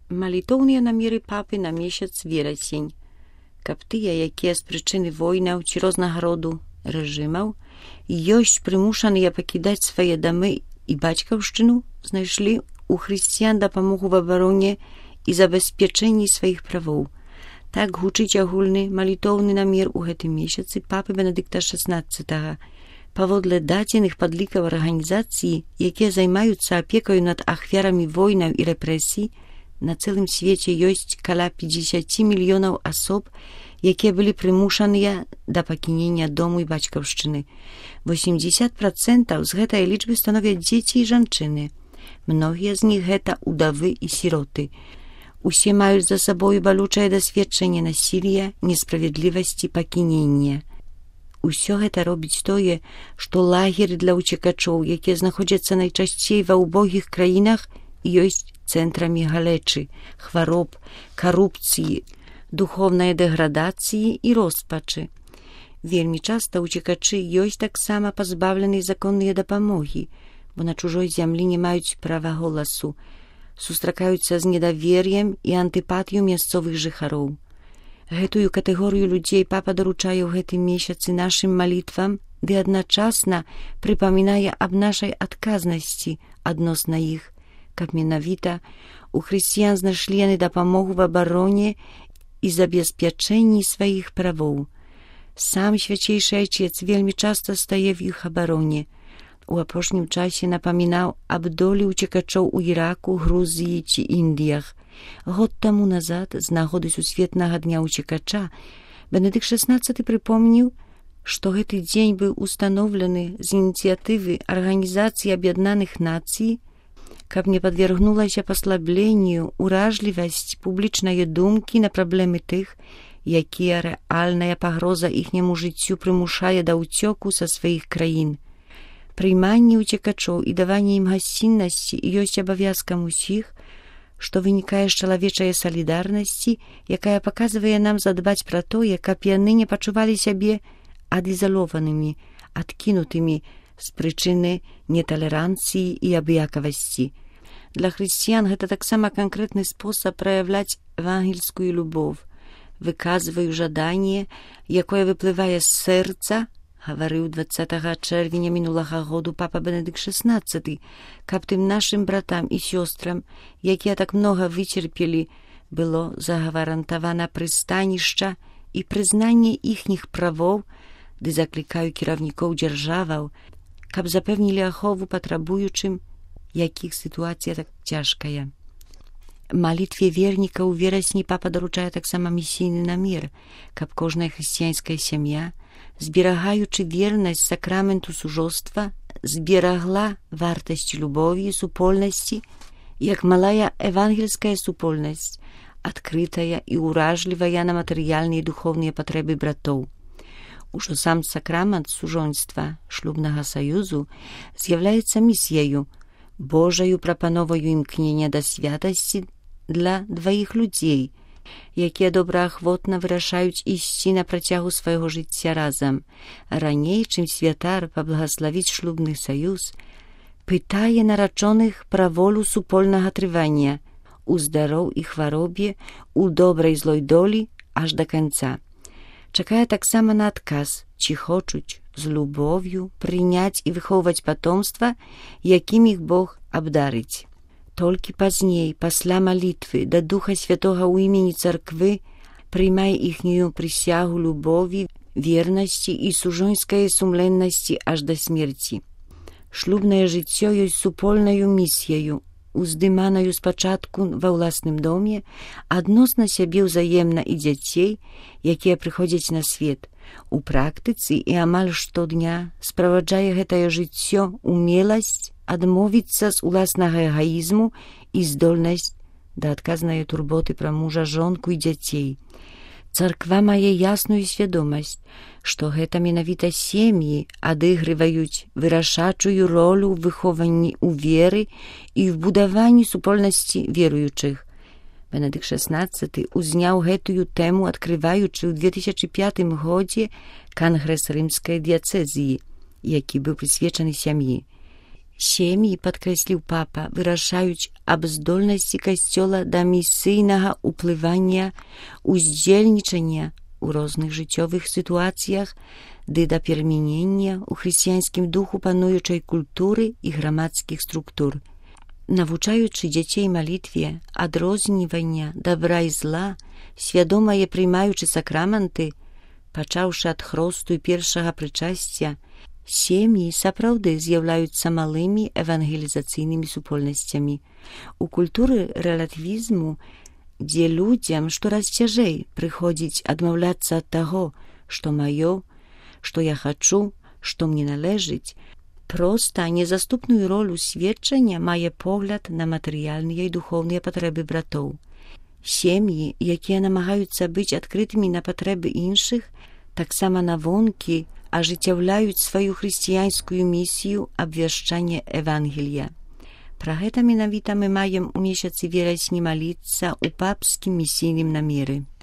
Малітоўныя намеры папы на месяц верасень, каб тыя, якія з прычыны войнаў ці рознага роду рэжымаў ёсць прымушаныя пакідаць свае дамы і бацькаўшчыну, знайшлі ў хрысціян дапамогу в абароне і забеспячэнні сваіх правоў. Так гучыць агульны малітоўны намер у гэтым месяцы папы Бенедыкта XVI. Паводле дадзеных падлікаў арганізацыі, якія займаюцца апекаю над ахвярамі войнаў і рэпрэсій, на цэлым свеце ёсць каля 50 мільёнаў асоб, якія былі прымушаныя да пакінення дому і бацькаўшчыны. 80% з гэтай лічбы становяць дзеці і жанчыны. Многія з них гэта удавы і сіроты. Усе маюць за сабою балючае дасведчанне насілля, несправядлівасці, пакінення. Усё гэта робіць тое, што лагеры для ўцекачоў, якія знаходзяцца найчасцей ва ўбогіх краінах, ёсць цэнтрамі галечы, хвароб, карупцыі, духовнай дэградацыі і роспачы. Вельмі часта ўцекачы ёсць таксама пазбаўленыя законныя дапамогі, бо на чужой зямлі не маюць права голасу, сустракаюцца з недавер'ем і антыпатыю мясцовых жыхароў. Гэтую катэгорыю людзей папа даручае ў гэтым месяцы нашым малітвам, ды адначасна прыпамінае аб нашай адказнасці адносна іх, каб менавіта у хрысціян знайшлі яны дапамогу в абароне і забеспячэнні сваіх правоў. Сам свяцейшы айчец вельмі часта стае в іх абароне. У апошнім часе напамінаў аб долі ўцекачоў у Іраку, Грузіі ці Індіях. Год таму назад, з нагоды сусветнага дня ўцекача, Бенедыкт XVI прыпомніў, што гэты дзень быў устаноўлены з ініцыятывы Арганізацыі Аб'яднаных Нацый, каб не падвергнулася паслабленню уражлівасць публічнай думкі на праблемы тых, якія рэальная пагроза іхняму жыццю прымушае да ўцёку са сваіх краін. Прыйманне ўцекачоў і даванне ім гасціннасці ёсць абавязкам усіх, што вынікае з чалавечае салідарнасці, якая паказвае нам задбаць пра тое, каб яны не пачувалі сябе адызалованымі, адкінутымі з прычыны неталеранцыі і абыякавасці. Для хрысціян гэта таксама канкрэтны спосаб праяўляць евангельскую любоў. Выказваю жаданне, якое выплывае з сэрца, гаварыў 20 чэрвеня мінулага году папа Бенедыкт XVI, каб тым нашым братам і сёстрам, якія так многа выцерпелі, было загаварантавана прыстанішча і прызнанне іхніх правоў, ды заклікаю кіраўнікоў дзяржаваў, каб запэўнілі ахову патрабуючым, якіх сітуацыя так цяжкая. Малітве верніка ў верасні папа даручае таксама місійны намер, каб кожная хрысціянская сям'я, зберагаючы вернасць сакраменту сужоства, зберагла вартасць любові і супольнасці, як малая евангельская супольнасць, адкрытая і ўражлівая на матэрыяльныя і духоўныя патрэбы братоў. Ужо сам сакрамент сужонства шлюбнага саюзу з'яўляецца місіяю, Божаю прапановаю імкнення да святасці для дваіх людзей, якія добраахвотна вырашаюць ісці на працягу свайго жыцця разам. Раней, чым святар паблагаславіць шлюбны саюз, пытае нарачоных пра волю супольнага трывання, у здароў і хваробе, у добрай злой долі аж да канца. Чакае таксама на адказ, ці хочуць з любов'ю прыняць і выхоўваць патомства, якім іх Бог абдарыць. Толькі пазней, пасля малітвы да Духа Святога ў імені царквы, прыймае іхнюю прысягу любові, вернасці і сужонскай сумленнасці аж да смерці. Шлюбнае жыццё ёсць супольнаю місіяю, уздыманаю спачатку ва ўласным доме, адносна сябе ўзаемна і дзяцей, якія прыходзяць на свет. У практыцы і амаль штодня справаджае гэтае жыццё умеласць адмовіцца з уласнага эгаізму і здольнасць да адказнай турботы пра мужа, жонку і дзяцей. Царква мае ясную свядомасць, што гэта менавіта сем'і адыгрываюць вырашачую ролю ў выхованні ў веры і ў будаванні супольнасці веруючых. Бенедыкт XVI узняў гэтую тэму, адкрываючы ў 2005 годзе кангрэс рымскай дыяцэзіі, які быў прысвечаны сям'і. Сем'і, падкрэсліў папа, вырашаюць аб здольнасці касцёла да місійнага ўплывання, уздзельнічання ў розных жыццёвых сітуацыях ды да перамянення ў хрысціянскім духу пануючай культуры і грамадскіх структур. Навучаючы дзяцей малітве, адрознівання дабра і зла, свядомае прымаючы сакраманты, пачаўшы ад хросту і першага прычасця, сем'і сапраўды з'яўляюцца малымі евангелізацыйнымі супольнасцямі. У культуры рэлятывізму, дзе людзям штораз цяжэй прыходзіць адмаўляцца ад таго, што маё, што я хачу, што мне належыць, проста незаступную ролю сведчання мае погляд на матэрыяльныя і духоўныя патрэбы братоў. Сем'і, якія намагаюцца быць адкрытымі на патрэбы іншых, таксама на вонкі ажыццяўляюць сваю хрысціянскую місію абвяшчання Евангелія. Пра гэта менавіта мы маем у месяцы верасні маліцца ў папскім місійным намеры.